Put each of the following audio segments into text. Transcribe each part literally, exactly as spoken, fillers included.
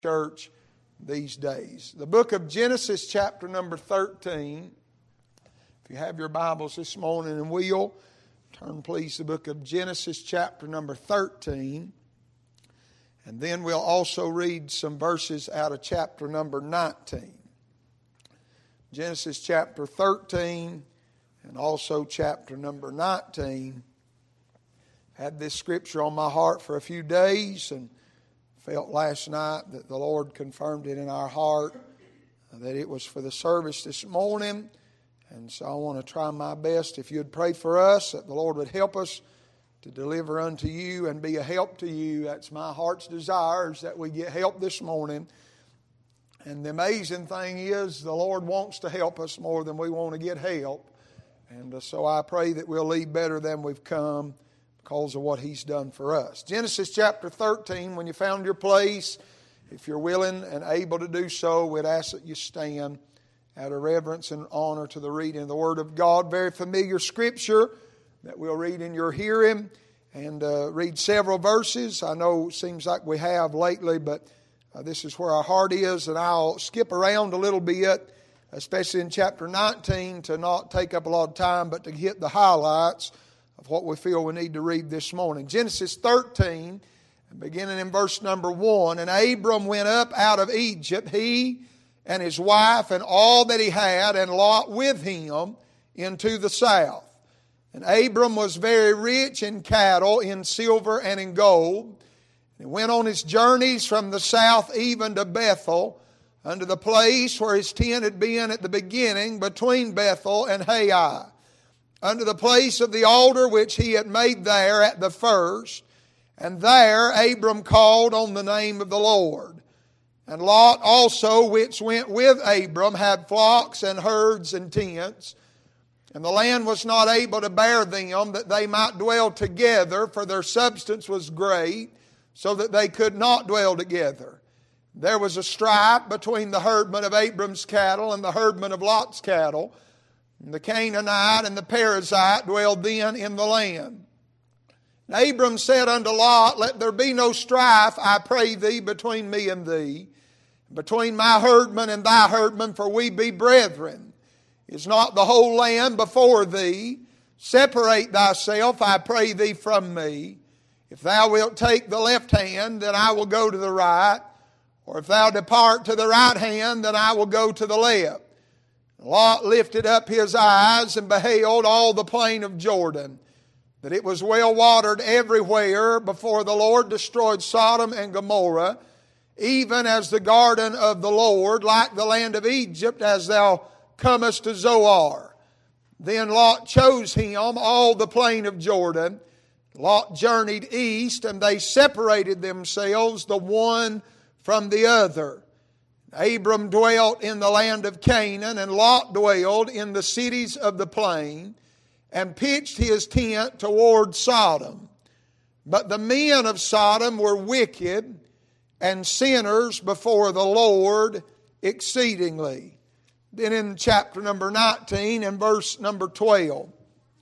church these days. The book of Genesis, chapter number thirteen. If you have your Bibles this morning and will, turn please to the book of Genesis, chapter number thirteen. And then we'll also read some verses out of chapter number nineteen. Genesis chapter thirteen and also chapter number nineteen. Had this scripture on my heart for a few days and felt last night that the Lord confirmed it in our heart, that it was for the service this morning. And so I want to try my best, if you'd pray for us, that the Lord would help us to deliver unto you and be a help to you. That's my heart's desire, is that we get help this morning. And the amazing thing is, the Lord wants to help us more than we want to get help. And so I pray that we'll leave better than we've come, because of what He's done for us. Genesis chapter thirteen, when you found your place, if you're willing and able to do so, we'd ask that you stand out of reverence and honor to the reading of the Word of God. Very familiar scripture that we'll read in your hearing, and uh, read several verses. I know it seems like we have lately, but uh, this is where our heart is, and I'll skip around a little bit, especially in chapter nineteen, to not take up a lot of time, but to hit the highlights of what we feel we need to read this morning. Genesis thirteen, beginning in verse number one. And Abram went up out of Egypt, he and his wife and all that he had, and Lot with him, into the south. And Abram was very rich in cattle, in silver, and in gold. He went on his journeys from the south even to Bethel, unto the place where his tent had been at the beginning, between Bethel and Hai, unto the place of the altar which he had made there at the first. And there Abram called on the name of the Lord. And Lot also, which went with Abram, had flocks and herds and tents. And the land was not able to bear them, that they might dwell together, for their substance was great, so that they could not dwell together. There was a strife between the herdmen of Abram's cattle and the herdmen of Lot's cattle. And the Canaanite and the Perizzite dwelled then in the land. And Abram said unto Lot, Let there be no strife, I pray thee, between me and thee, between my herdmen and thy herdmen, for we be brethren. Is not the whole land before thee? Separate thyself, I pray thee, from me. If thou wilt take the left hand, then I will go to the right. Or if thou depart to the right hand, then I will go to the left. Lot lifted up his eyes and beheld all the plain of Jordan, that it was well watered everywhere, before the Lord destroyed Sodom and Gomorrah, even as the garden of the Lord, like the land of Egypt, as thou comest to Zoar. Then Lot chose him all the plain of Jordan. Lot journeyed east, and they separated themselves the one from the other. Abram dwelt in the land of Canaan, and Lot dwelled in the cities of the plain, and pitched his tent toward Sodom. But the men of Sodom were wicked and sinners before the Lord exceedingly. Then in chapter number nineteen and verse number twelve.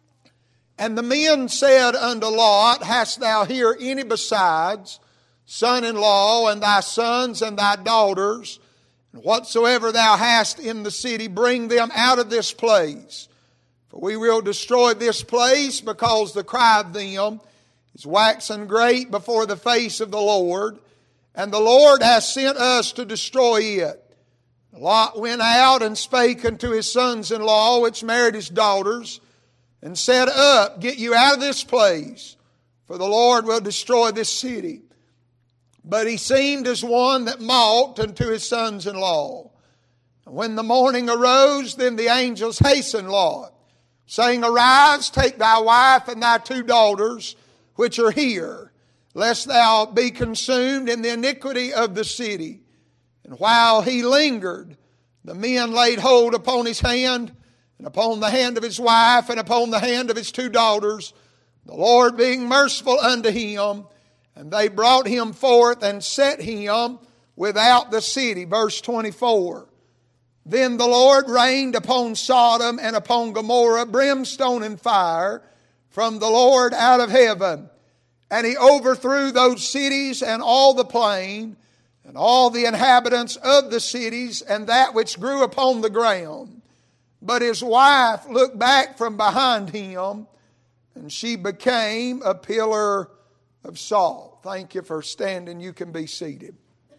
And the men said unto Lot, Hast thou here any besides son-in-law, and thy sons and thy daughters? And whatsoever thou hast in the city, bring them out of this place. For we will destroy this place, because the cry of them is waxen great before the face of the Lord. And the Lord hath sent us to destroy it. Lot went out and spake unto his sons-in-law, which married his daughters, and said, Up, get you out of this place, for the Lord will destroy this city. But he seemed as one that mocked unto his sons-in-law. And when the morning arose, then the angels hastened Lot, saying, Arise, take thy wife and thy two daughters, which are here, lest thou be consumed in the iniquity of the city. And while he lingered, the men laid hold upon his hand, and upon the hand of his wife, and upon the hand of his two daughters, the Lord being merciful unto him. And they brought him forth and set him without the city. Verse twenty-four. Then the Lord rained upon Sodom and upon Gomorrah brimstone and fire from the Lord out of heaven. And he overthrew those cities and all the plain, and all the inhabitants of the cities, and that which grew upon the ground. But his wife looked back from behind him, and she became a pillar of salt. Thank you for standing. You can be seated.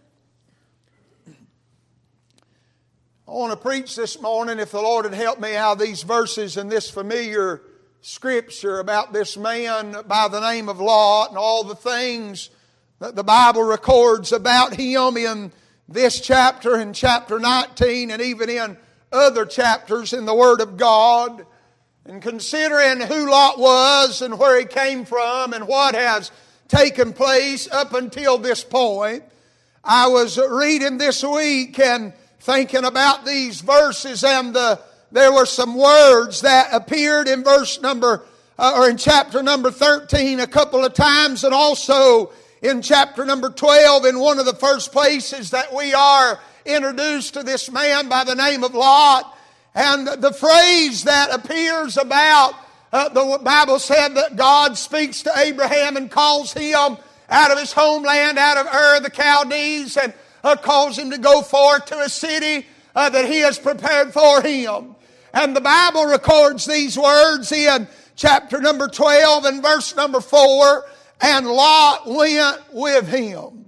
I want to preach this morning, if the Lord had helped me out of these verses and this familiar scripture about this man by the name of Lot and all the things that the Bible records about him in this chapter, in chapter nineteen, and even in other chapters in the Word of God. And considering who Lot was and where he came from and what has taken place up until this point, I was reading this week and thinking about these verses, and the, there were some words that appeared in verse number, uh, or in chapter number thirteen a couple of times, and also in chapter number twelve, in one of the first places that we are introduced to this man by the name of Lot. And the phrase that appears about, uh, the Bible said that God speaks to Abraham and calls him out of his homeland, out of Ur the Chaldees, and uh, calls him to go forth to a city uh, that he has prepared for him. And the Bible records these words in chapter number twelve and verse number four, and Lot went with him.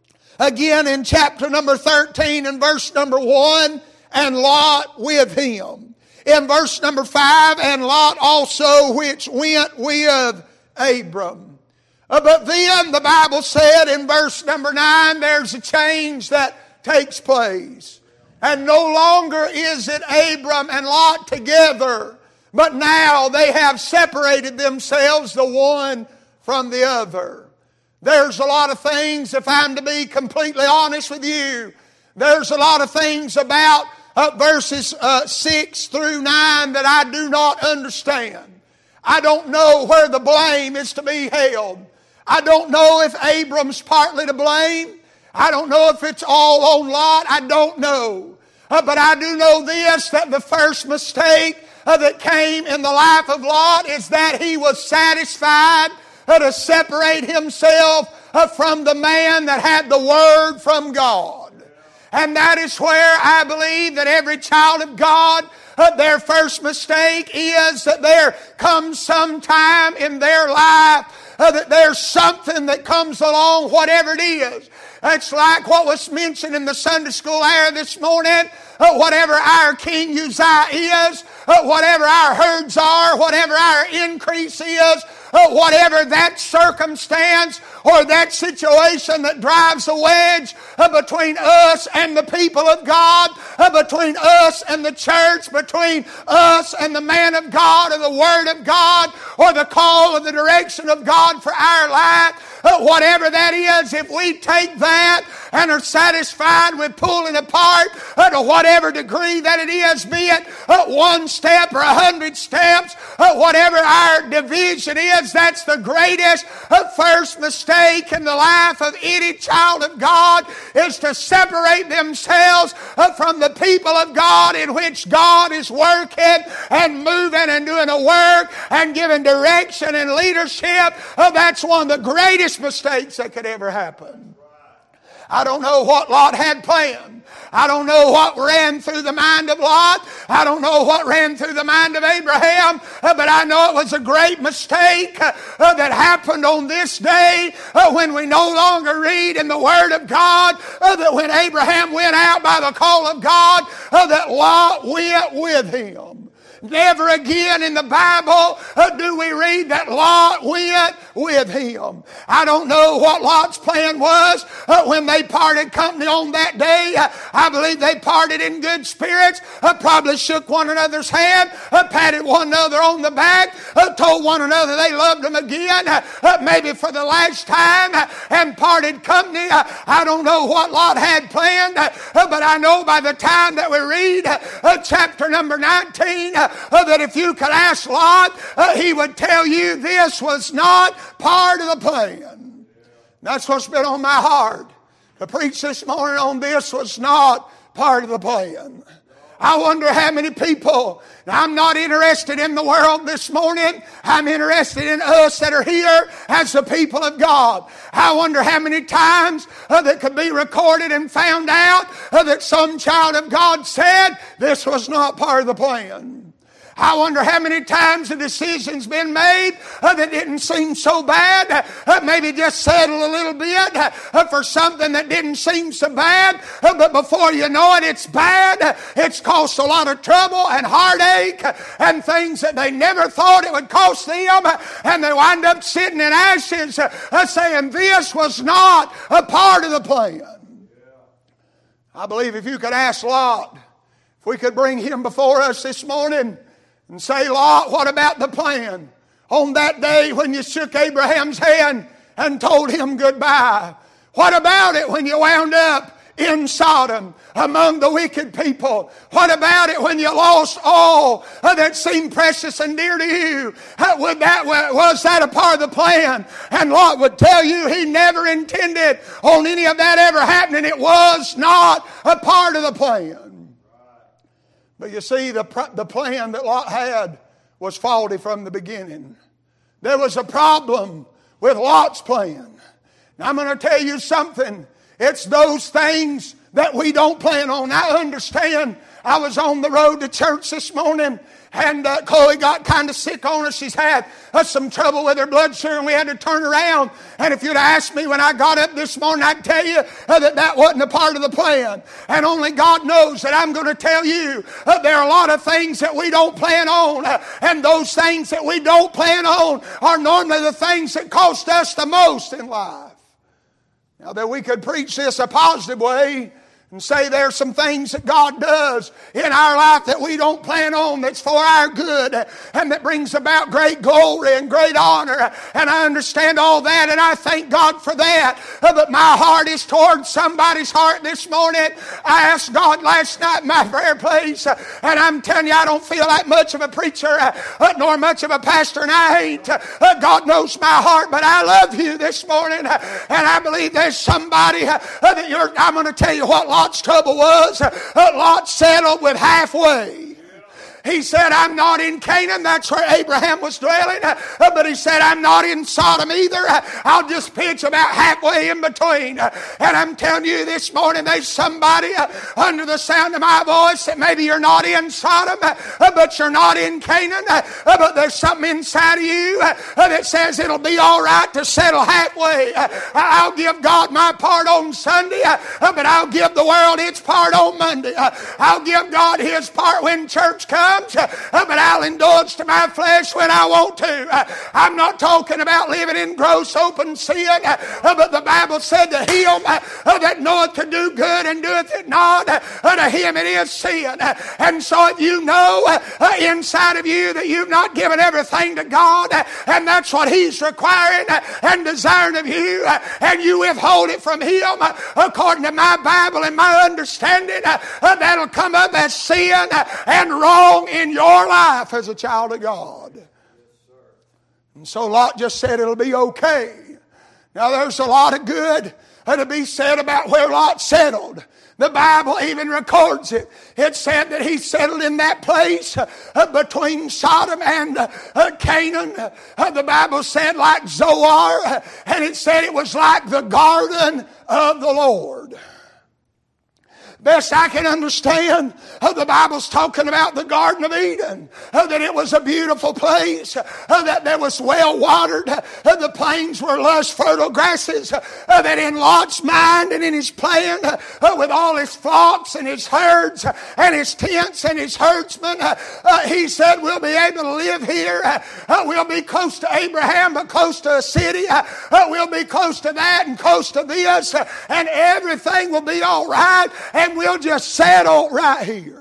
Again in chapter number thirteen and verse number one, and Lot with him. In verse number five, and Lot also which went with Abram. Uh, but then the Bible said in verse number nine, there's a change that takes place. And no longer is it Abram and Lot together, but now they have separated themselves, the one from the other. There's a lot of things, if I'm to be completely honest with you, there's a lot of things about uh, verses uh, six through nine that I do not understand. I don't know where the blame is to be held. I don't know if Abram's partly to blame. I don't know if it's all on Lot. I don't know. Uh, but I do know this, that the first mistake uh, that came in the life of Lot is that he was satisfied uh, to separate himself uh, from the man that had the Word from God. And that is where I believe that every child of God, uh, their first mistake is that there comes some time in their life Uh, that there's something that comes along, whatever it is. It's like what was mentioned in the Sunday school hour this morning. Uh, whatever our King Uzziah is, uh, whatever our herds are, whatever our increase is, uh, whatever that circumstance or that situation that drives a wedge uh, between us and the people of God, uh, between us and the church, between us and the man of God or the Word of God or the call or the direction of God for our life, uh, whatever that is, if we take that and are satisfied with pulling apart uh, to whatever degree that it is, be it uh, one step or a hundred steps, uh, whatever our division is, that's the greatest uh, first mistake in the life of any child of God, is to separate themselves uh, from the people of God in which God is working and moving and doing a work and giving direction and leadership. Uh, that's one of the greatest mistakes that could ever happen. I don't know what Lot had planned. I don't know what ran through the mind of Lot. I don't know what ran through the mind of Abraham. Uh, but I know it was a great mistake uh, uh, that happened on this day uh, when we no longer read in the Word of God uh, that when Abraham went out by the call of God, uh, that Lot went with him. Never again in the Bible uh, do we read that Lot went with him. I don't know what Lot's plan was uh, when they parted company on that day. Uh, I believe they parted in good spirits, uh, probably shook one another's hand, uh, patted one another on the back, uh, told one another they loved them again, uh, uh, maybe for the last time, uh, and parted company. Uh, I don't know what Lot had planned, uh, uh, but I know by the time that we read uh, uh, chapter number nineteen, uh, Uh, that if you could ask Lot, uh, he would tell you this was not part of the plan. That's what's been on my heart. To preach this morning on this was not part of the plan. I wonder how many people, now I'm not interested in the world this morning. I'm interested in us that are here as the people of God. I wonder how many times uh, that could be recorded and found out uh, that some child of God said this was not part of the plan. I wonder how many times a decision's been made uh, that didn't seem so bad. Uh, maybe just settle a little bit uh, for something that didn't seem so bad. Uh, but before you know it, it's bad. Uh, it's cost a lot of trouble and heartache uh, and things that they never thought it would cost them. Uh, and they wind up sitting in ashes uh, uh, saying this was not a part of the plan. I believe if you could ask Lot, if we could bring him before us this morning, and say, Lot, what about the plan? On that day when you shook Abraham's hand and told him goodbye. What about it when you wound up in Sodom among the wicked people? What about it when you lost all that seemed precious and dear to you? Would that, was that a part of the plan? And Lot would tell you he never intended on any of that ever happening. It was not a part of the plan. But you see, the, the plan that Lot had was faulty from the beginning. There was a problem with Lot's plan. Now I'm going to tell you something. It's those things that we don't plan on. I understand. I was on the road to church this morning, and uh, Chloe got kind of sick on her. She's had uh, some trouble with her blood sugar, and we had to turn around. And if you'd asked me when I got up this morning, I'd tell you uh, that that wasn't a part of the plan. And only God knows that I'm going to tell you uh, there are a lot of things that we don't plan on. Uh, and those things that we don't plan on are normally the things that cost us the most in life. Now that we could preach this a positive way, and say there's some things that God does in our life that we don't plan on, that's for our good and that brings about great glory and great honor. And I understand all that, and I thank God for that. But my heart is towards somebody's heart this morning. I asked God last night in my prayer place, and I'm telling you, I don't feel like much of a preacher nor much of a pastor, and I ain't. God knows my heart, but I love you this morning, and I believe there's somebody that you're, I'm going to tell you what Lot's trouble was. Lot settled with halfway. He said, I'm not in Canaan. That's where Abraham was dwelling. But he said, I'm not in Sodom either. I'll just pitch about halfway in between. And I'm telling you this morning, there's somebody under the sound of my voice that maybe you're not in Sodom, but you're not in Canaan. But there's something inside of you that says it'll be all right to settle halfway. I'll give God my part on Sunday, but I'll give the world its part on Monday. I'll give God his part when church comes. But I'll indulge to my flesh when I want to. I'm not talking about living in gross open sin, but the Bible said to him that knoweth to do good and doeth it not, to him it is sin. And so if you know inside of you that you've not given everything to God, and that's what he's requiring and desiring of you, and you withhold it from him, according to my Bible and my understanding, that'll come up as sin and wrong in your life as a child of God. And so Lot just said it'll be okay. Now there's a lot of good to be said about where Lot settled. The Bible even records it. It said that he settled in that place uh, between Sodom and uh, uh, Canaan. Uh, the Bible said like Zoar, uh, and it said it was like the garden of the Lord. Best I can understand, uh, the Bible's talking about the Garden of Eden, uh, that it was a beautiful place, uh, that there was well watered, uh, the plains were lush fertile grasses, uh, that in Lot's mind and in his plan, uh, uh, with all his flocks and his herds uh, and his tents and his herdsmen, uh, uh, he said we'll be able to live here, uh, uh, we'll be close to Abraham but close to a city, uh, uh, we'll be close to that and close to this, uh, and everything will be all right, and we'll just settle right here.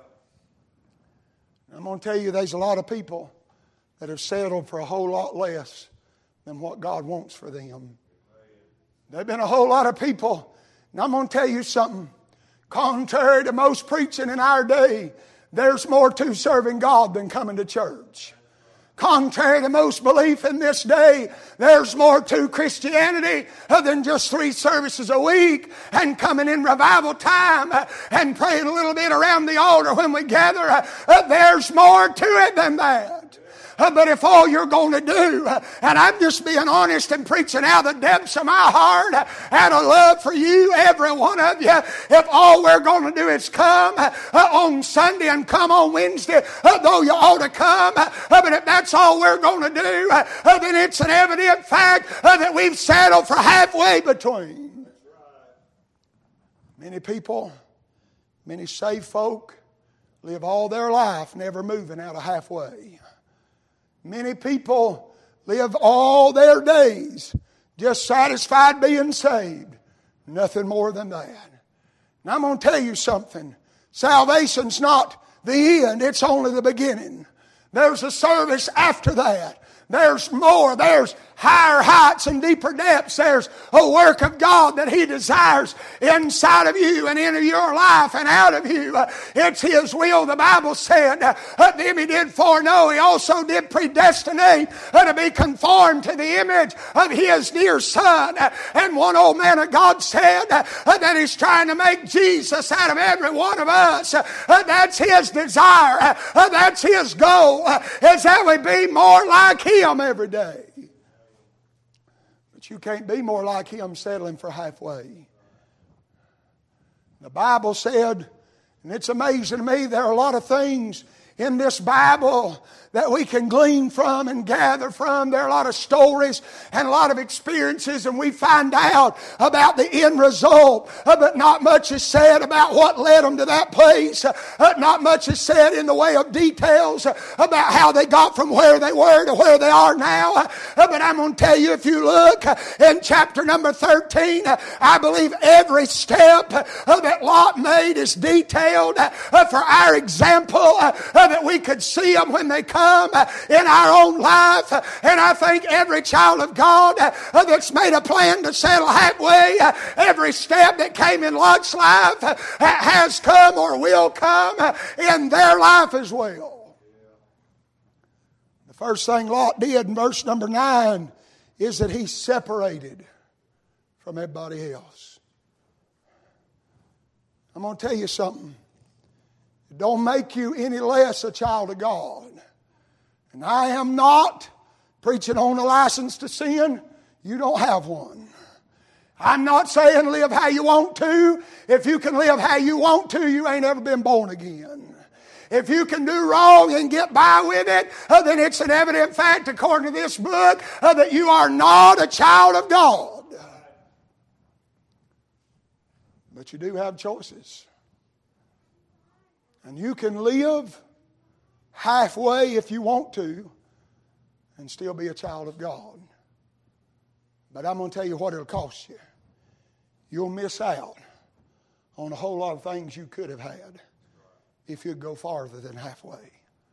I'm going to tell you there's a lot of people that have settled for a whole lot less than what God wants for them. There have been a whole lot of people, and I'm going to tell you something. Contrary to most preaching in our day, there's more to serving God than coming to church. Contrary to most belief in this day, there's more to Christianity than just three services a week and coming in revival time and praying a little bit around the altar when we gather. There's more to it than that. But if all you're going to do, and I'm just being honest and preaching out of the depths of my heart out of love for you, every one of you, if all we're going to do is come on Sunday and come on Wednesday, though you ought to come, but if that's all we're going to do, then it's an evident fact that we've settled for halfway between. Many people, many saved folk, live all their life never moving out of halfway. Many people live all their days just satisfied being saved. Nothing more than that. And I'm going to tell you something. Salvation's not the end. It's only the beginning. There's a service after that. There's more. There's higher heights and deeper depths. There's a work of God that He desires inside of you and into your life and out of you. Uh, it's His will. The Bible said, uh, them He did foreknow. He also did predestinate uh, to be conformed to the image of His dear Son. Uh, and one old man of God said uh, that He's trying to make Jesus out of every one of us. Uh, uh, that's His desire. Uh, uh, that's His goal. Uh, is that we be more like Him every day. You can't be more like Him settling for halfway. The Bible said, and it's amazing to me, there are a lot of things in this Bible that we can glean from and gather from. There are a lot of stories and a lot of experiences, and we find out about the end result. Uh, but not much is said about what led them to that place. Uh, not much is said in the way of details uh, about how they got from where they were to where they are now. Uh, but I'm going to tell you, if you look uh, in chapter number thirteen, uh, I believe every step uh, that Lot made is detailed uh, uh, for our example, uh, uh, that we could see them when they come in our own life. And I think every child of God that's made a plan to settle halfway, every step that came in Lot's life has come or will come in their life as well. The first thing Lot did in verse number nine is that he separated from everybody else. I'm going to tell you something. It don't make you any less a child of God. And I am not preaching on a license to sin. You don't have one. I'm not saying live how you want to. If you can live how you want to, you ain't ever been born again. If you can do wrong and get by with it, uh, then it's an evident fact, according to this book, uh, that you are not a child of God. But you do have choices. And you can live halfway if you want to and still be a child of God. But I'm going to tell you what it'll cost you. You'll miss out on a whole lot of things you could have had if you'd go farther than halfway.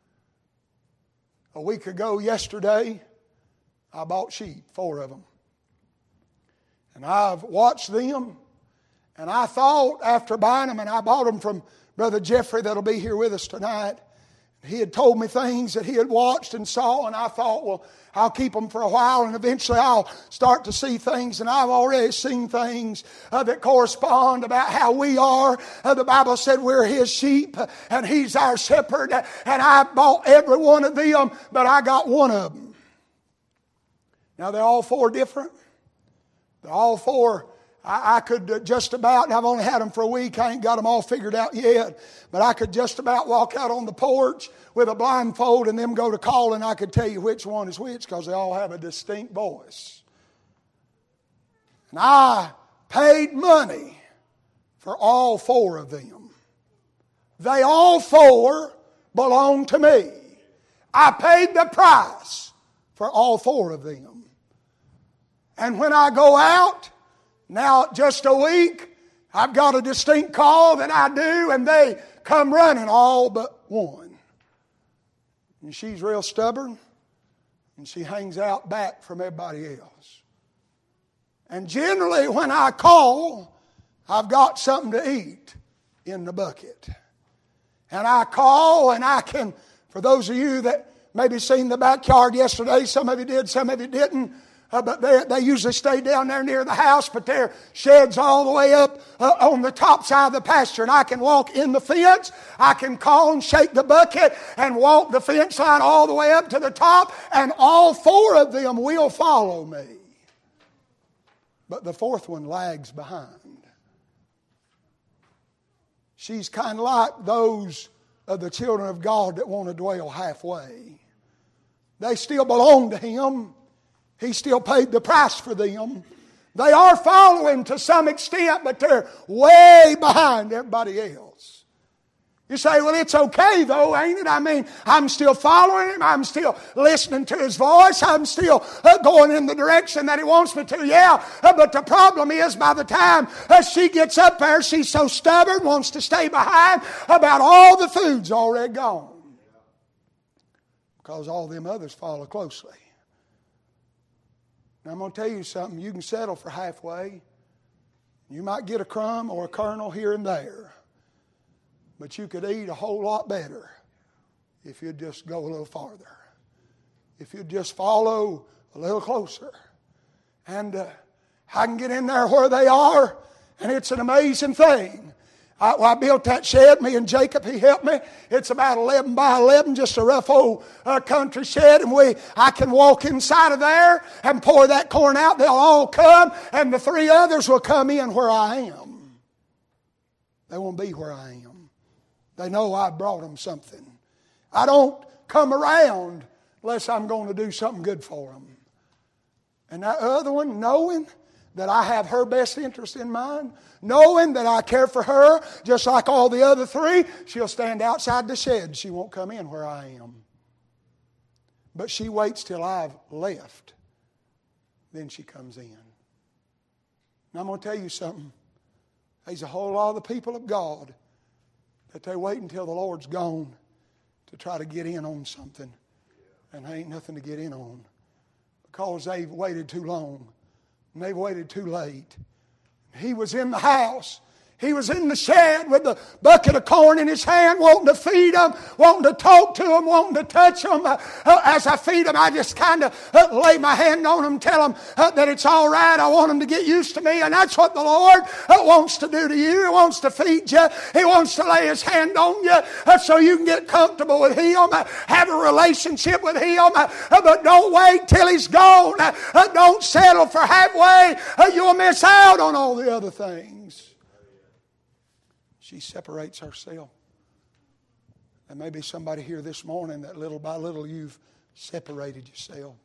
A week ago yesterday, I bought sheep, four of them. And I've watched them, and I thought after buying them, and I bought them from Brother Jeffrey that'll be here with us tonight. He had told me things that he had watched and saw, and I thought, well, I'll keep them for a while, and eventually I'll start to see things, and I've already seen things uh, that correspond about how we are. Uh, the Bible said we're His sheep, uh, and He's our shepherd, uh, and I bought every one of them, but I got one of them. Now, they're all four different. They're all four. I could just about, and I've only had them for a week, I ain't got them all figured out yet, but I could just about walk out on the porch with a blindfold and them go to call, and I could tell you which one is which because they all have a distinct voice. And I paid money for all four of them. They all four belong to me. I paid the price for all four of them. And when I go out, now, just a week, I've got a distinct call that I do, and they come running, all but one. And she's real stubborn, and she hangs out back from everybody else. And generally, when I call, I've got something to eat in the bucket. And I call, and I can, for those of you that maybe seen the backyard yesterday. Some of you did, some of you didn't. Uh, but they, they usually stay down there near the house, but their shed's all the way up uh, on the top side of the pasture. And I can walk in the fence, I can call and shake the bucket and walk the fence line all the way up to the top, and all four of them will follow me. But the fourth one lags behind. She's kind of like those of the children of God that want to dwell halfway. They still belong to Him. He still paid the price for them. They are following to some extent, but they're way behind everybody else. You say, well, it's okay though, ain't it? I mean, I'm still following Him. I'm still listening to His voice. I'm still uh, going in the direction that He wants me to. Yeah, uh, but the problem is by the time uh, she gets up there, she's so stubborn, wants to stay behind, about all the food's already gone. Because all them others follow closely. Now, I'm going to tell you something. You can settle for halfway. You might get a crumb or a kernel here and there. But you could eat a whole lot better if you'd just go a little farther. If you'd just follow a little closer. And uh, I can get in there where they are, and it's an amazing thing. I, well, I built that shed, me and Jacob, he helped me. It's about eleven by eleven, just a rough old uh, country shed. And we, I can walk inside of there and pour that corn out. They'll all come, and the three others will come in where I am. They won't be where I am. They know I brought them something. I don't come around unless I'm going to do something good for them. And that other one, knowing that I have her best interest in mind, knowing that I care for her just like all the other three, she'll stand outside the shed. She won't come in where I am. But she waits till I've left. Then she comes in. And I'm going to tell you something. There's a whole lot of the people of God that they wait until the Lord's gone to try to get in on something. And there ain't nothing to get in on. Because they've waited too long. And they've waited too late. He was in the house. He was in the shed with the bucket of corn in his hand, wanting to feed them, wanting to talk to them, wanting to touch them. Uh, uh, as I feed them, I just kind of uh, lay my hand on them, tell them uh, that it's all right. I want them to get used to me. And that's what the Lord uh, wants to do to you. He wants to feed you. He wants to lay His hand on you uh, so you can get comfortable with Him, uh, have a relationship with Him. Uh, uh, but don't wait till He's gone. Uh, uh, don't settle for halfway. Uh, you'll miss out on all the other things. She separates herself. There may be somebody here this morning that little by little you've separated yourself.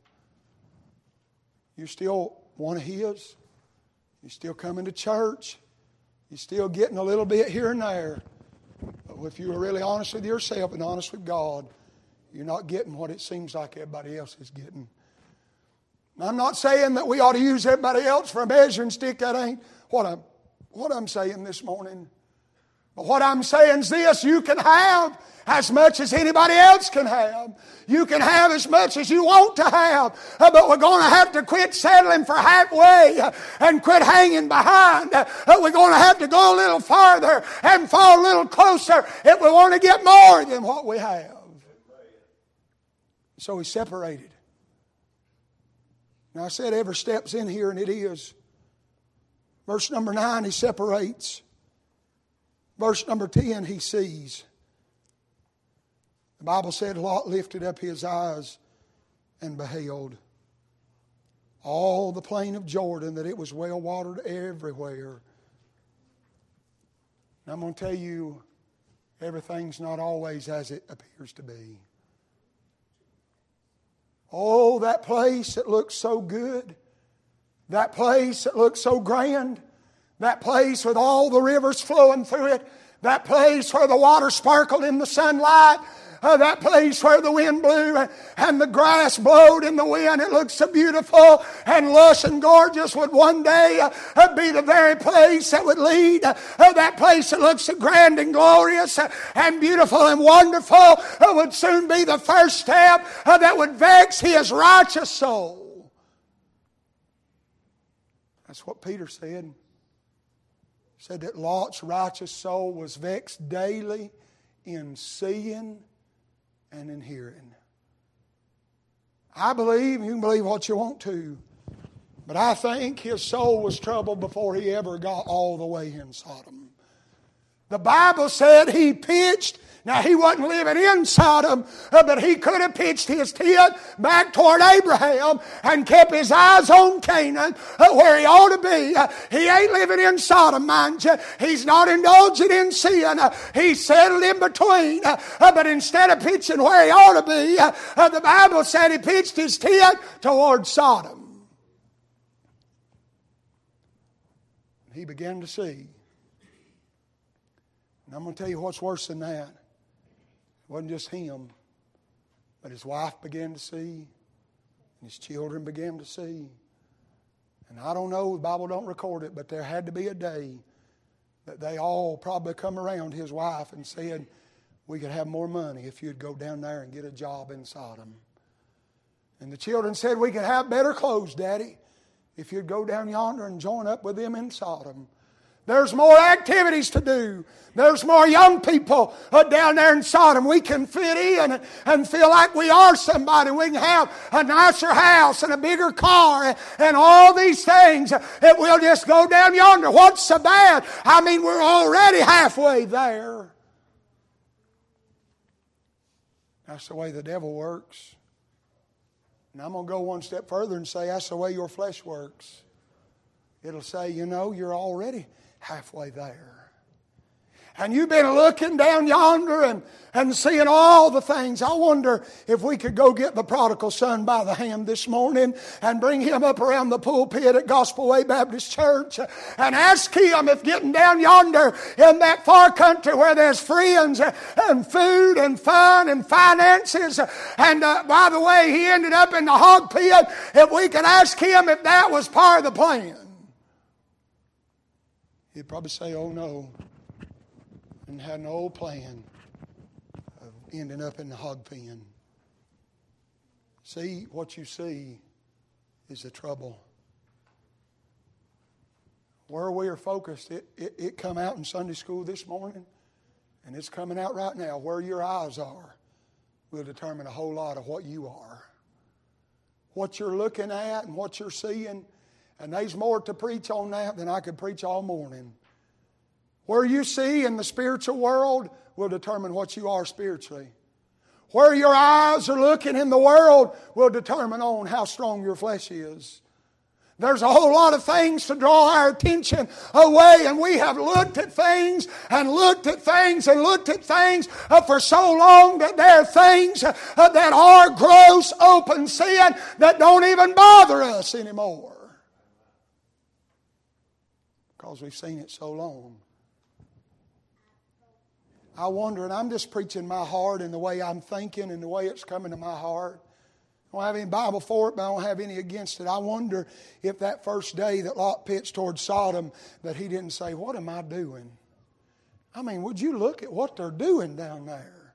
You're still one of His. You're still coming to church. You're still getting a little bit here and there. But if you're really honest with yourself and honest with God, you're not getting what it seems like everybody else is getting. Now, I'm not saying that we ought to use everybody else for a measuring stick. That ain't what I'm, what I'm saying this morning. But what I'm saying is this: you can have as much as anybody else can have. You can have as much as you want to have. Uh, but we're going to have to quit settling for halfway uh, and quit hanging behind. Uh, we're going to have to go a little farther and fall a little closer if we want to get more than what we have. So He separated. Now I said every step's in here, and it is. Verse number nine, He separates. Verse number ten, He sees. The Bible said Lot lifted up his eyes and beheld all the plain of Jordan, that it was well watered everywhere. And I'm going to tell you, everything's not always as it appears to be. Oh, that place that looks so good. That place that looks so grand. That place with all the rivers flowing through it. That place where the water sparkled in the sunlight. Uh, that place where the wind blew and, and the grass blowed in the wind. It looked so beautiful and lush and gorgeous, would one day uh, be the very place that would lead. Uh, that place that looks so grand and glorious uh, and beautiful and wonderful uh, would soon be the first step uh, that would vex his righteous soul. That's what Peter said. Said that Lot's righteous soul was vexed daily in seeing and in hearing. I believe, you can believe what you want to, but I think his soul was troubled before he ever got all the way in Sodom. The Bible said he pitched. Now, he wasn't living in Sodom, but he could have pitched his tent back toward Abraham and kept his eyes on Canaan, where he ought to be. He ain't living in Sodom, mind you. He's not indulging in sin. He's settled in between. But instead of pitching where he ought to be, the Bible said he pitched his tent toward Sodom. He began to see. And I'm going to tell you what's worse than that. It wasn't just him, but his wife began to see, and his children began to see. And I don't know, the Bible don't record it, but there had to be a day that they all probably come around his wife and said, we could have more money if you'd go down there and get a job in Sodom. And the children said, we could have better clothes, Daddy, if you'd go down yonder and join up with them in Sodom. There's more activities to do. There's more young people down there in Sodom. We can fit in and feel like we are somebody. We can have a nicer house and a bigger car and all these things. It will just go down yonder. What's so bad? I mean, we're already halfway there. That's the way the devil works. And I'm going to go one step further and say that's the way your flesh works. It'll say, you know, you're already halfway there. And you've been looking down yonder and, and seeing all the things. I wonder if we could go get the prodigal son by the hand this morning and bring him up around the pulpit at Gospel Way Baptist Church and ask him if getting down yonder in that far country where there's friends and food and fun and finances. And uh, by the way, he ended up in the hog pit. If we could ask him if that was part of the plan. He'd probably say, oh no, and had no plan of ending up in the hog pen. See, what you see is the trouble. Where we are focused, it, it, it come out in Sunday school this morning, and it's coming out right now. Where your eyes are will determine a whole lot of what you are. What you're looking at and what you're seeing. And there's more to preach on that than I could preach all morning. Where you see in the spiritual world will determine what you are spiritually. Where your eyes are looking in the world will determine on how strong your flesh is. There's a whole lot of things to draw our attention away, and we have looked at things and looked at things and looked at things for so long that there are things that are gross open sin that don't even bother us anymore. Because we've seen it so long. I wonder, and I'm just preaching my heart and the way I'm thinking and the way it's coming to my heart. I don't have any Bible for it, but I don't have any against it. I wonder if that first day that Lot pitched towards Sodom, that he didn't say, what am I doing? I mean, would you look at what they're doing down there?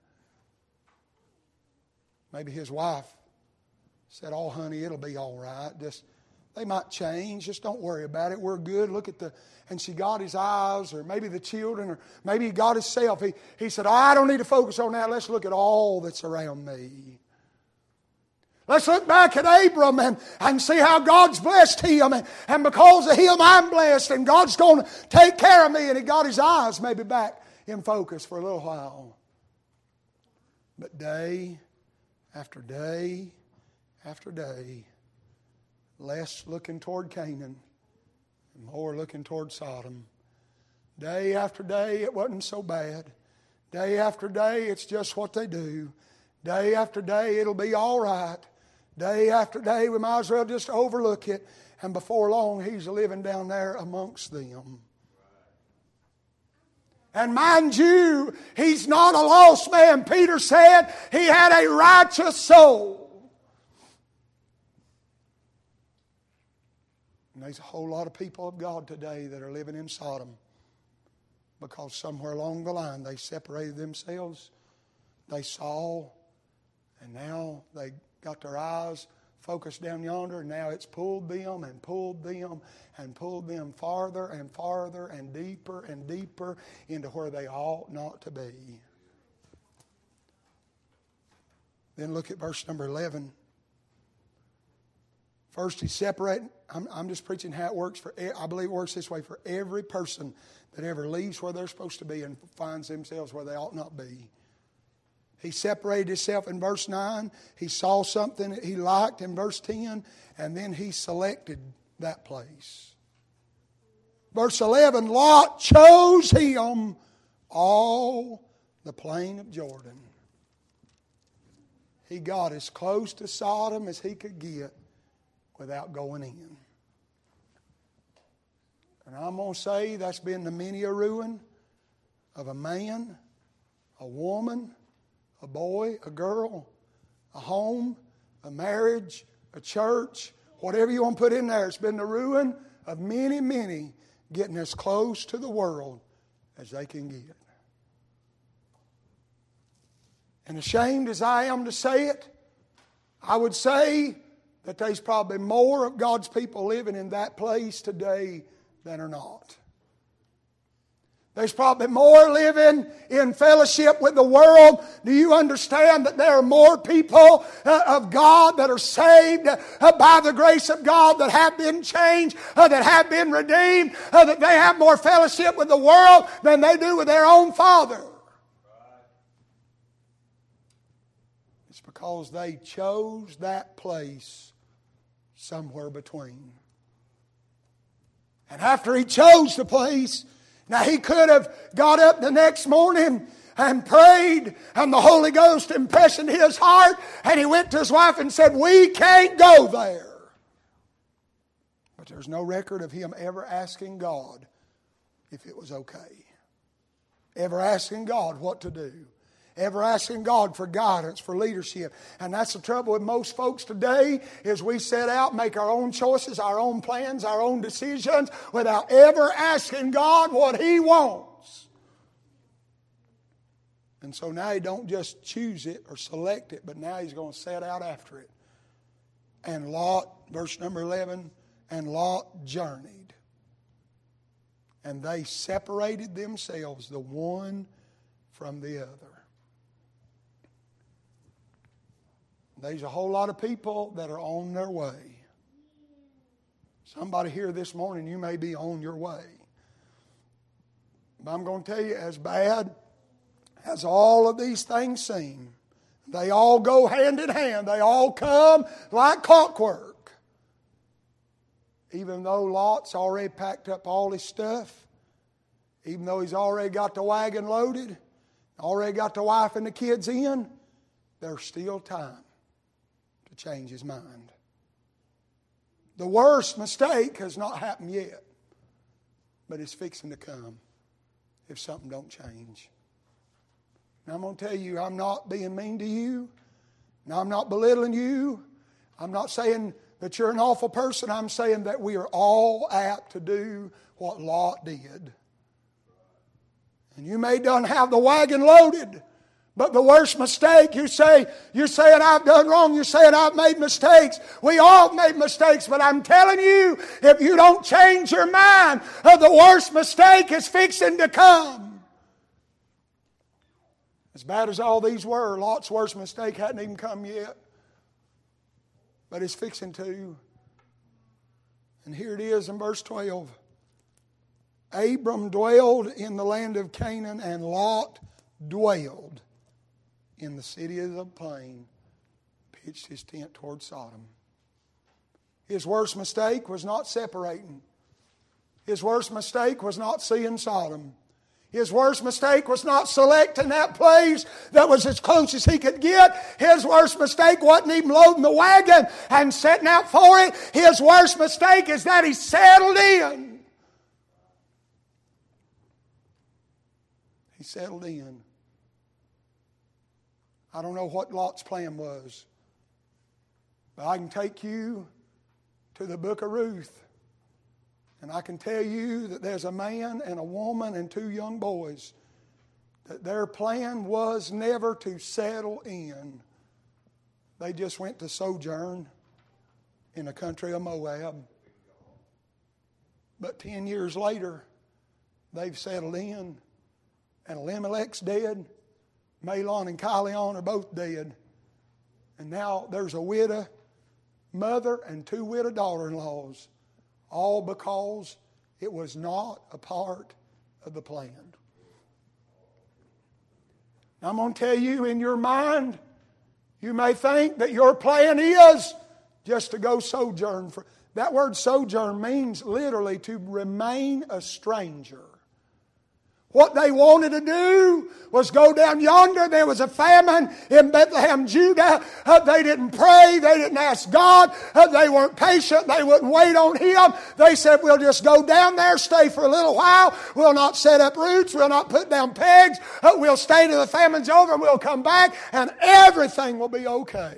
Maybe his wife said, oh, honey, it'll be all right. Just They might change. Just don't worry about it. We're good. Look at the... And she got his eyes, or maybe the children, or maybe he got himself. He, he said, oh, I don't need to focus on that. Let's look at all that's around me. Let's look back at Abram and, and see how God's blessed him. And, and because of him, I'm blessed. And God's going to take care of me. And he got his eyes maybe back in focus for a little while. But day after day after day, less looking toward Canaan, and more looking toward Sodom. Day after day, it wasn't so bad. Day after day, it's just what they do. Day after day, it'll be all right. Day after day, we might as well just overlook it. And before long, he's living down there amongst them. And mind you, he's not a lost man. Peter said he had a righteous soul. And there's a whole lot of people of God today that are living in Sodom because somewhere along the line they separated themselves, they saw, and now they got their eyes focused down yonder, and now it's pulled them and pulled them and pulled them farther and farther and deeper and deeper into where they ought not to be. Then look at verse number eleven. First, He's separating. I'm, I'm just preaching how it works for, I believe it works this way for every person that ever leaves where they're supposed to be and finds themselves where they ought not be. He separated Himself in verse nine. He saw something that He liked in verse ten. And then He selected that place. Verse eleven, Lot chose him all the plain of Jordan. He got as close to Sodom as he could get without going in. And I'm going to say that's been the many a ruin of a man, a woman, a boy, a girl, a home, a marriage, a church, whatever you want to put in there. It's been the ruin of many, many getting as close to the world as they can get. And ashamed as I am to say it, I would say that there's probably more of God's people living in that place today than are not. There's probably more living in fellowship with the world. Do you understand that there are more people uh, of God that are saved uh, by the grace of God, that have been changed, uh, that have been redeemed, uh, that they have more fellowship with the world than they do with their own Father? It's because they chose that place somewhere between. And after he chose the place, now he could have got up the next morning and prayed, and the Holy Ghost impressed his heart, and he went to his wife and said, "We can't go there." But there's no record of him ever asking God if it was okay. Ever asking God what to do. Ever asking God for guidance, for leadership. And that's the trouble with most folks today, is we set out, make our own choices, our own plans, our own decisions, without ever asking God what He wants. And so now He don't just choose it or select it, but now He's going to set out after it. And Lot, verse number eleven, and Lot journeyed. And they separated themselves, the one from the other. There's a whole lot of people that are on their way. Somebody here this morning, you may be on your way. But I'm going to tell you, as bad as all of these things seem, they all go hand in hand. They all come like clockwork. Even though Lot's already packed up all his stuff, even though he's already got the wagon loaded, already got the wife and the kids in, there's still time to change his mind. The worst mistake has not happened yet, but it's fixing to come if something don't change. Now I'm going to tell you, I'm not being mean to you. Now I'm not belittling you. I'm not saying that you're an awful person. I'm saying that we are all apt to do what Lot did. And you may done have the wagon loaded, but the worst mistake, you say, you're saying I've done wrong, you're saying I've made mistakes. We all made mistakes, but I'm telling you, if you don't change your mind, uh, the worst mistake is fixing to come. As bad as all these were, Lot's worst mistake hadn't even come yet. But it's fixing to. And here it is in verse twelve. Abram dwelled in the land of Canaan, and Lot dwelled in the city of the plain, pitched his tent toward Sodom. His worst mistake was not separating. His worst mistake was not seeing Sodom. His worst mistake was not selecting that place that was as close as he could get. His worst mistake wasn't even loading the wagon and setting out for it. His worst mistake is that he settled in. He settled in. I don't know what Lot's plan was, but I can take you to the book of Ruth, and I can tell you that there's a man and a woman and two young boys that their plan was never to settle in. They just went to sojourn in the country of Moab. But ten years later, they've settled in, and Elimelech's dead. Mahlon and Chilion are both dead. And now there's a widow, mother and two widow daughter-in-laws, all because it was not a part of the plan. Now, I'm going to tell you, in your mind, you may think that your plan is just to go sojourn. For, that word sojourn means literally to remain a stranger. What they wanted to do was go down yonder. There was a famine in Bethlehem, Judah. Uh, they didn't pray. They didn't ask God. Uh, they weren't patient. They wouldn't wait on Him. They said, we'll just go down there, stay for a little while. We'll not set up roots. We'll not put down pegs. Uh, we'll stay till the famine's over and we'll come back and everything will be okay.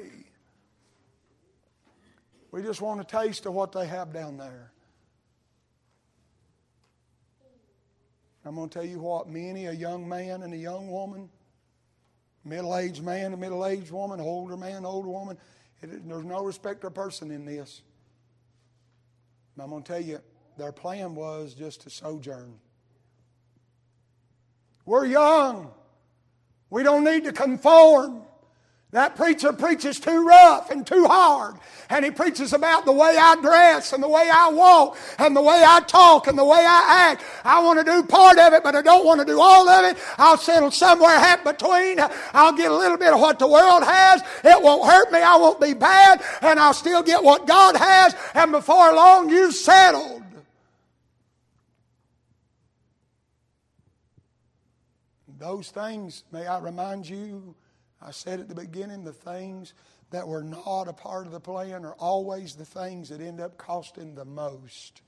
We just want a taste of what they have down there. I'm going to tell you what, many a young man and a young woman, middle-aged man and middle-aged woman, older man, older woman, it, there's no respect of person in this. I'm going to tell you, their plan was just to sojourn. We're young. We don't need to conform. That preacher preaches too rough and too hard. And he preaches about the way I dress and the way I walk and the way I talk and the way I act. I want to do part of it, but I don't want to do all of it. I'll settle somewhere half between. I'll get a little bit of what the world has. It won't hurt me. I won't be bad. And I'll still get what God has. And before long, you've settled. Those things, may I remind you, I said at the beginning, the things that were not a part of the plan are always the things that end up costing the most.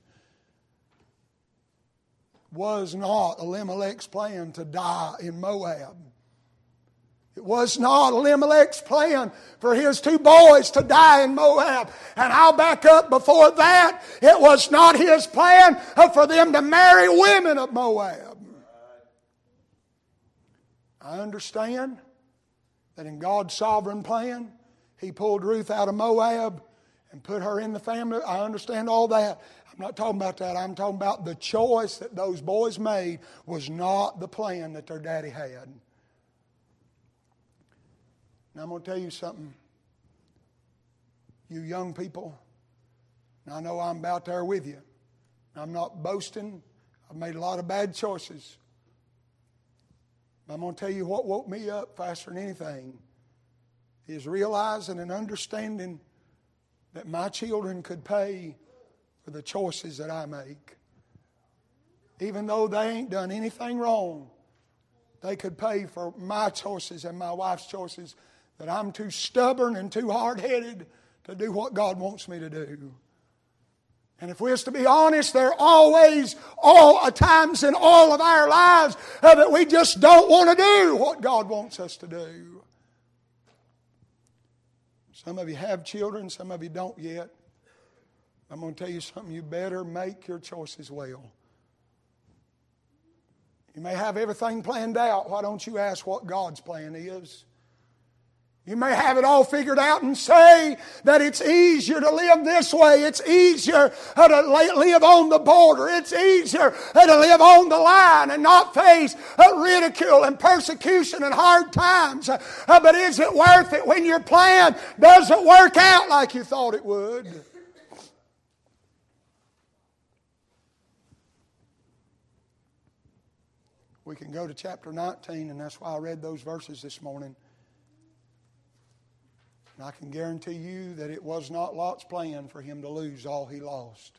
Was not Elimelech's plan to die in Moab. It was not Elimelech's plan for his two boys to die in Moab. And I'll back up before that. It was not his plan for them to marry women of Moab. I understand that in God's sovereign plan, He pulled Ruth out of Moab and put her in the family. I understand all that. I'm not talking about that. I'm talking about the choice that those boys made was not the plan that their daddy had. Now I'm going to tell you something. You young people, and I know I'm about there with you. I'm not boasting. I've made a lot of bad choices. I'm going to tell you what woke me up faster than anything is realizing and understanding that my children could pay for the choices that I make. Even though they ain't done anything wrong, they could pay for my choices and my wife's choices that I'm too stubborn and too hard-headed to do what God wants me to do. And if we're to be honest, there are always all times in all of our lives uh, that we just don't want to do what God wants us to do. Some of you have children, some of you don't yet. I'm going to tell you something, you better make your choices well. You may have everything planned out. Why don't you ask what God's plan is? You may have it all figured out and say that it's easier to live this way. It's easier to live on the border. It's easier to live on the line and not face ridicule and persecution and hard times. But is it worth it when your plan doesn't work out like you thought it would? We can go to chapter nineteen, and that's why I read those verses this morning. And I can guarantee you that it was not Lot's plan for him to lose all he lost.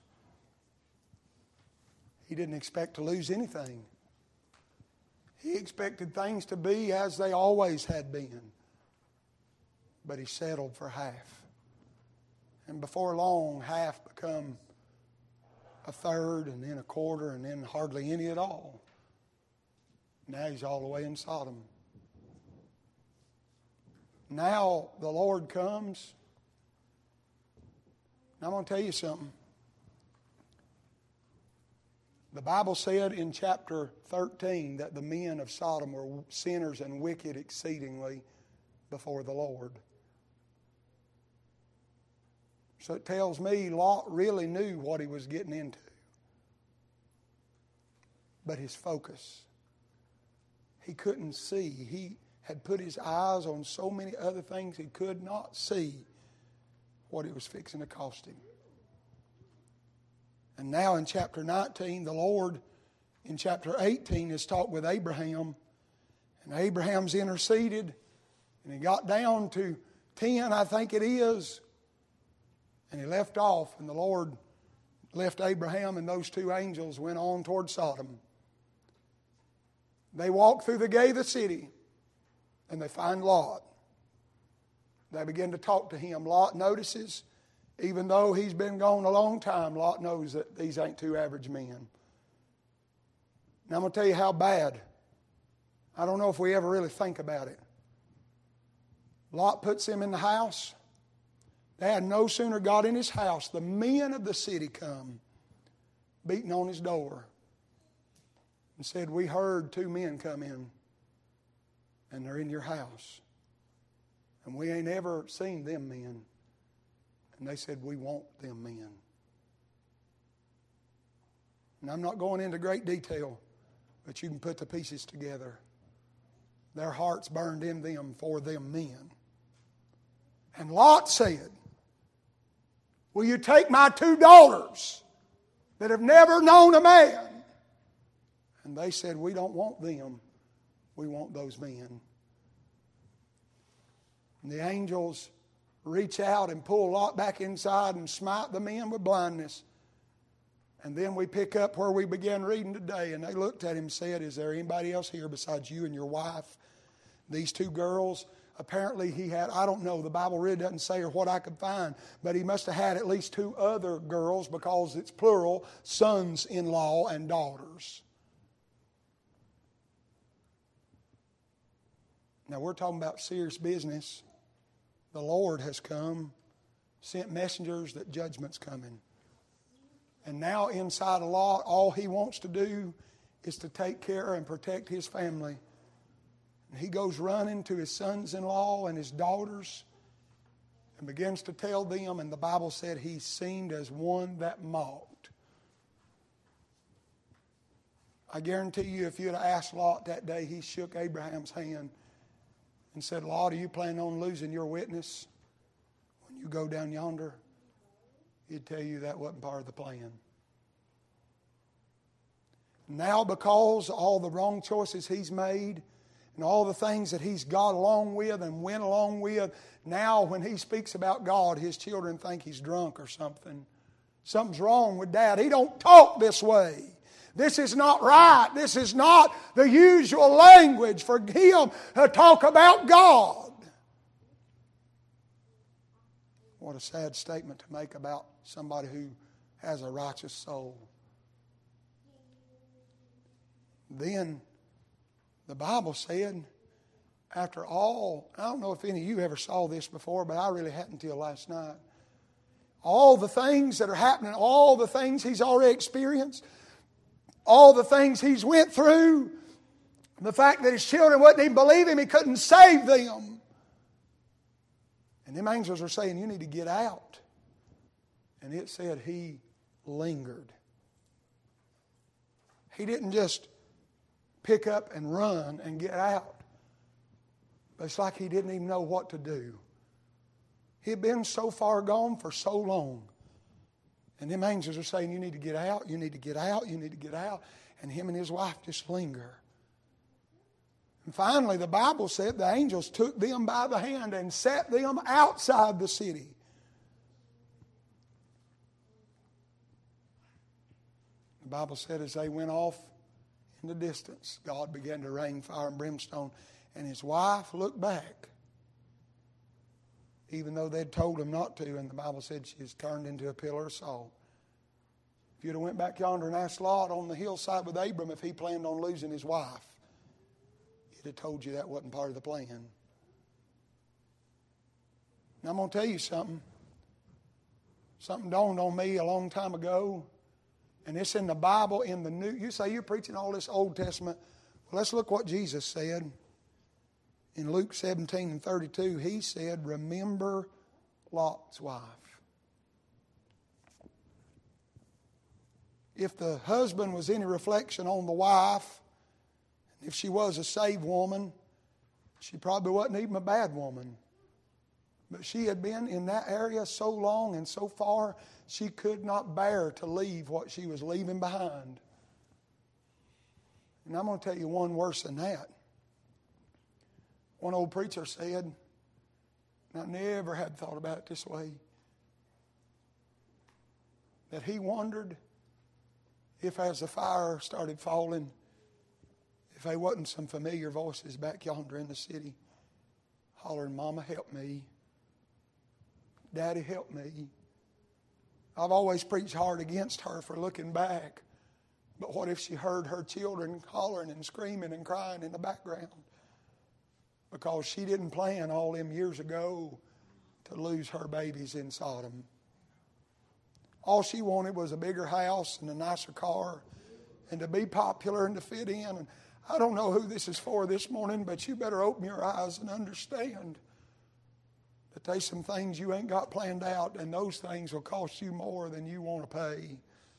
He didn't expect to lose anything. He expected things to be as they always had been. But he settled for half. And before long, half become a third and then a quarter and then hardly any at all. Now he's all the way in Sodom. Now the Lord comes. Now I'm going to tell you something. The Bible said in chapter thirteen that the men of Sodom were sinners and wicked exceedingly before the Lord. So it tells me Lot really knew what he was getting into. But his focus, he couldn't see. He had put his eyes on so many other things he could not see what it was fixing to cost him. And now in chapter nineteen, the Lord in chapter eighteen has talked with Abraham. And Abraham's interceded. And he got down to ten, I think it is. And he left off. And the Lord left Abraham and those two angels went on toward Sodom. They walk through the gate of the city. And they find Lot. They begin to talk to him. Lot notices, even though he's been gone a long time, Lot knows that these ain't two average men. Now I'm going to tell you how bad. I don't know if we ever really think about it. Lot puts him in the house. They had no sooner got in his house, the men of the city come, beating on his door, and said, "We heard two men come in, and they're in your house. And we ain't ever seen them men." And they said, "We want them men." And I'm not going into great detail, but you can put the pieces together. Their hearts burned in them for them men. And Lot said, "Will you take my two daughters that have never known a man?" And they said, "We don't want them. We want those men." And the angels reach out and pull Lot back inside and smite the men with blindness. And then we pick up where we began reading today. And they looked at him and said, "Is there anybody else here besides you and your wife?" These two girls, apparently he had, I don't know, the Bible really doesn't say or what I could find, but he must have had at least two other girls, because it's plural, sons-in-law and daughters. Now we're talking about serious business. The Lord has come, sent messengers that judgment's coming. And now inside of Lot, all he wants to do is to take care and protect his family. And he goes running to his sons-in-law and his daughters and begins to tell them, and the Bible said he seemed as one that mocked. I guarantee you, if you'd have asked Lot that day, he shook Abraham's hand and said, "Lot, are you planning on losing your witness when you go down yonder?" He'd tell you that wasn't part of the plan. Now, because of all the wrong choices he's made and all the things that he's got along with and went along with, now when he speaks about God, his children think he's drunk or something. Something's wrong with Dad. He don't talk this way. This is not right. This is not the usual language for him to talk about God. What a sad statement to make about somebody who has a righteous soul. Then the Bible said, after all, I don't know if any of you ever saw this before, but I really hadn't until last night. All the things that are happening, all the things he's already experienced, all the things he's went through, the fact that his children wouldn't even believe him, he couldn't save them. And them angels are saying, "You need to get out." And it said he lingered. He didn't just pick up and run and get out. But it's like he didn't even know what to do. He'd been so far gone for so long. And them angels are saying, "You need to get out, you need to get out, you need to get out." And him and his wife just linger. And finally, the Bible said the angels took them by the hand and set them outside the city. The Bible said as they went off in the distance, God began to rain fire and brimstone. And his wife looked back, even though they'd told him not to. And the Bible said she's turned into a pillar of salt. If you'd have went back yonder and asked Lot on the hillside with Abram if he planned on losing his wife, he'd have told you that wasn't part of the plan. Now I'm going to tell you something. Something dawned on me a long time ago. And it's in the Bible, in the New. You say you're preaching all this Old Testament. Well, let's look what Jesus said. In Luke seventeen and thirty-two, he said, "Remember Lot's wife." If the husband was any reflection on the wife, if she was a saved woman, she probably wasn't even a bad woman. But she had been in that area so long and so far, she could not bear to leave what she was leaving behind. And I'm going to tell you one worse than that. One old preacher said, and I never had thought about it this way, that he wondered if as the fire started falling, if there wasn't some familiar voices back yonder in the city hollering, Mama, help me. Daddy, help me. I've always preached hard against her for looking back. But what if she heard her children hollering and screaming and crying in the background? Because she didn't plan all them years ago to lose her babies in Sodom. All she wanted was a bigger house and a nicer car and to be popular and to fit in. And I don't know who this is for this morning, but you better open your eyes and understand that there's some things you ain't got planned out, and those things will cost you more than you want to pay.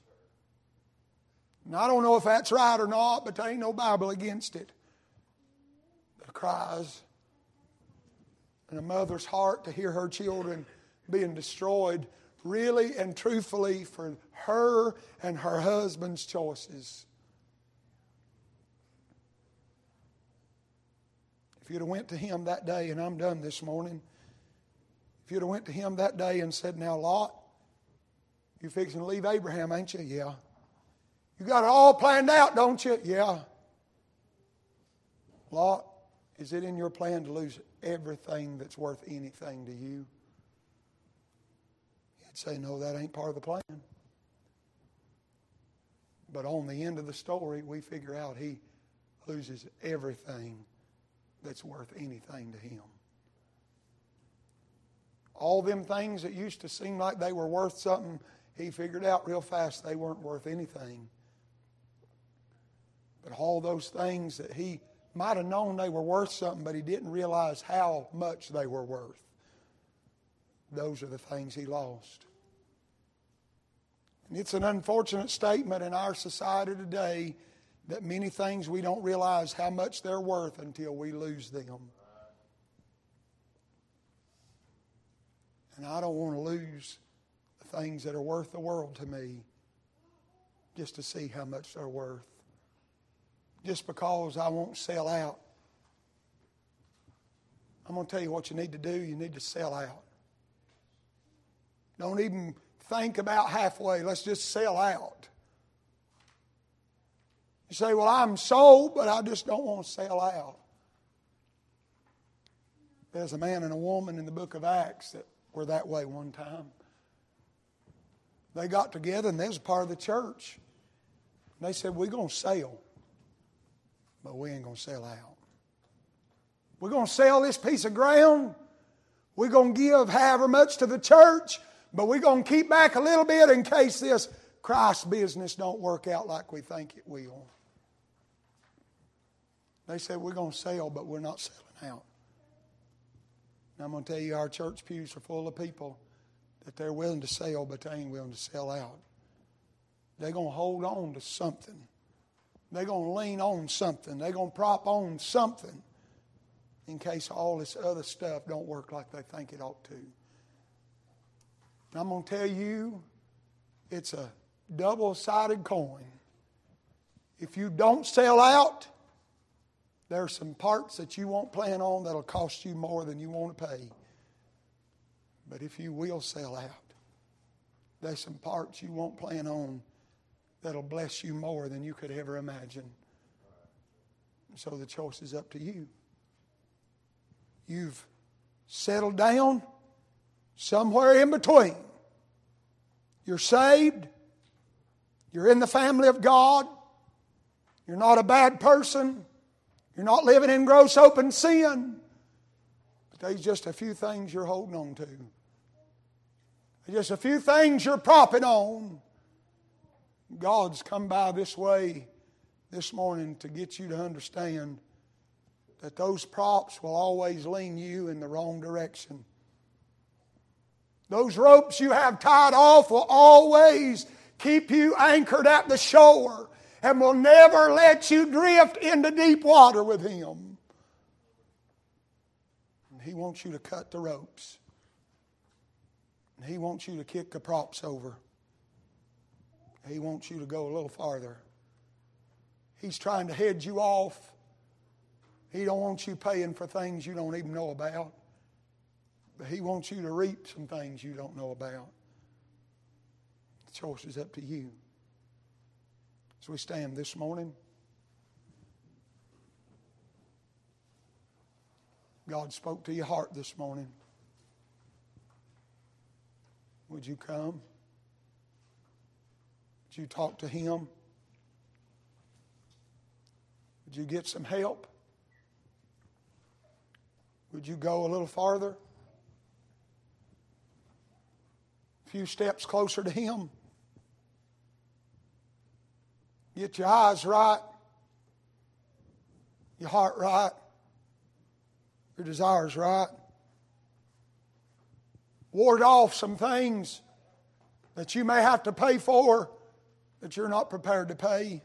And I don't know if that's right or not, but there ain't no Bible against it. The cries in a mother's heart to hear her children being destroyed really and truthfully for her and her husband's choices. If you'd have went to him that day, and I'm done this morning, if you'd have went to him that day and said, now Lot, you're fixing to leave Abraham, ain't you? Yeah. You got it all planned out, don't you? Yeah. Lot, is it in your plan to lose everything that's worth anything to you? He'd say, no, that ain't part of the plan. But on the end of the story, we figure out he loses everything that's worth anything to him. All them things that used to seem like they were worth something, he figured out real fast they weren't worth anything. But all those things that he might have known they were worth something, but he didn't realize how much they were worth, those are the things he lost. And it's an unfortunate statement in our society today that many things we don't realize how much they're worth until we lose them. And I don't want to lose the things that are worth the world to me just to see how much they're worth. Just because I won't sell out. I'm going to tell you what you need to do. You need to sell out. Don't even think about halfway. Let's just sell out. You say, well, I'm sold, but I just don't want to sell out. There's a man and a woman in the book of Acts that were that way one time. They got together and they was part of the church. And they said, we're going to sell, but we ain't going to sell out. We're going to sell this piece of ground. We're going to give however much to the church, but we're going to keep back a little bit in case this Christ business don't work out like we think it will. They said, we're going to sell, but we're not selling out. And I'm going to tell you, our church pews are full of people that they're willing to sell, but they ain't willing to sell out. They're going to hold on to something. They're going to lean on something. They're going to prop on something in case all this other stuff don't work like they think it ought to. And I'm going to tell you, it's a double-sided coin. If you don't sell out, there are some parts that you won't plan on that'll cost you more than you want to pay. But if you will sell out, there's some parts you won't plan on that'll bless you more than you could ever imagine. So the choice is up to you. You've settled down somewhere in between. You're saved. You're in the family of God. You're not a bad person. You're not living in gross open sin. But there's just a few things you're holding on to. There's just a few things you're propping on. God's come by this way this morning to get you to understand that those props will always lean you in the wrong direction. Those ropes you have tied off will always keep you anchored at the shore and will never let you drift into deep water with Him. And He wants you to cut the ropes. And He wants you to kick the props over. He wants you to go a little farther. He's trying to head you off. He don't want you paying for things you don't even know about. But He wants you to reap some things you don't know about. The choice is up to you. As we stand this morning, God spoke to your heart this morning. Would you come? Would you talk to Him? Would you get some help? Would you go a little farther? A few steps closer to Him? Get your eyes right, your heart right, your desires right. Ward off some things that you may have to pay for that you're not prepared to pay.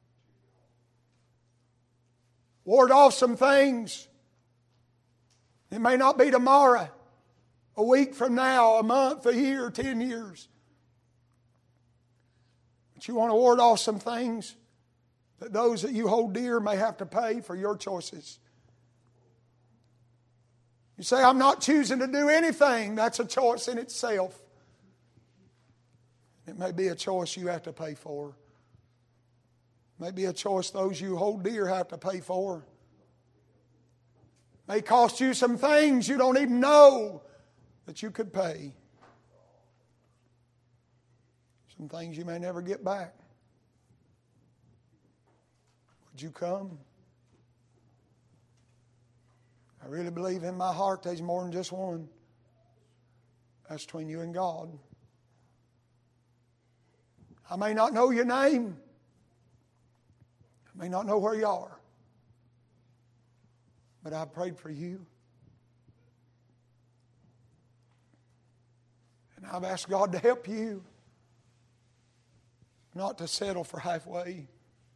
Ward off some things. It may not be tomorrow, a week from now, a month, a year, ten years. But you want to ward off some things that those that you hold dear may have to pay for your choices. You say, I'm not choosing to do anything. That's a choice in itself. It may be a choice you have to pay for. It may be a choice those you hold dear have to pay for. It may cost you some things you don't even know that you could pay. Some things you may never get back. Would you come? I really believe in my heart there's more than just one. That's between you and God. I may not know your name. I may not know where you are. But I prayed for you. And I've asked God to help you. Not to settle for halfway.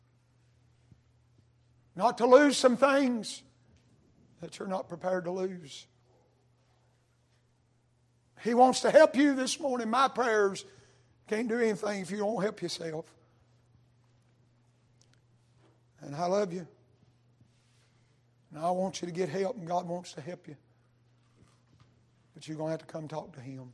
Not to lose some things that you're not prepared to lose. He wants to help you this morning. My prayers can't do anything if you don't help yourself. And I love you. And I want you to get help, and God wants to help you. But you're going to have to come talk to Him.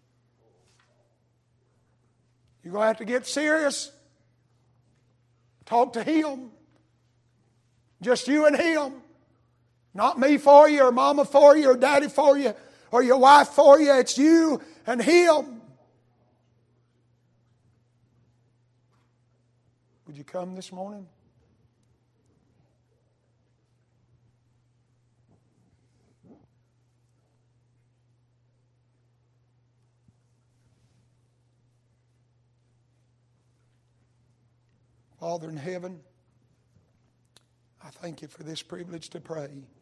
You're going to have to get serious. Talk to Him. Just you and Him. Not me for you, or mama for you, or daddy for you, or your wife for you. It's you and Him. Would you come this morning? Father in heaven, I thank you for this privilege to pray.